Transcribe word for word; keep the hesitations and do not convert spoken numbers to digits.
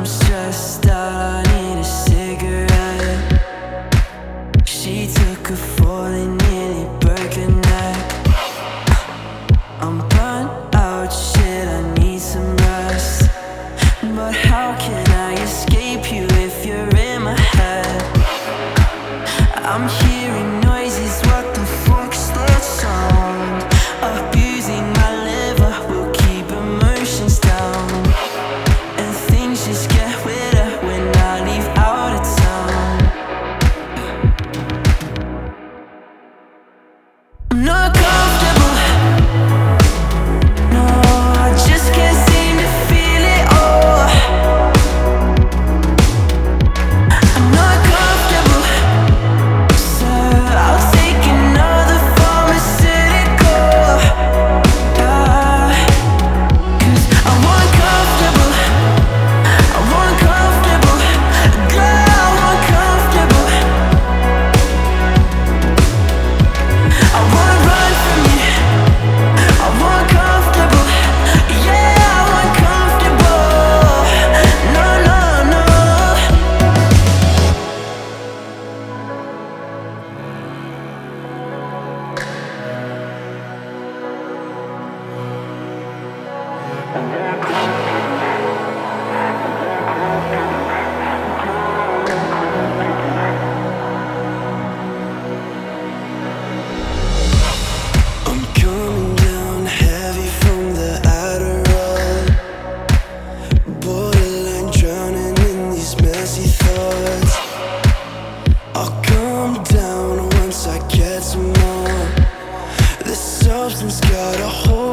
I'm stressed out, I need a cigarette. She took a fall and nearly broke her neck. I'm burnt out, shit, I need some rest. But how can I escape you if you're in my head? I'm hearing noises, what the fuck's that sound? Abusing my liver will keep emotions down, and things just get weirder when I leave out of town. I'm not comfortable, no, I just can't seem to feel it all. I'm not comfortable, so I'll take another pharmaceutical. Yeah, 'cause I want comfortable, I want comfortable, girl, I want comfortable. I wanna run from you, I want comfortable, yeah, I want comfortable. No, no, no. I'm coming down heavy from the Adderall, borderline drowning in these messy thoughts. I'll calm down once I get some more. This substance got a hold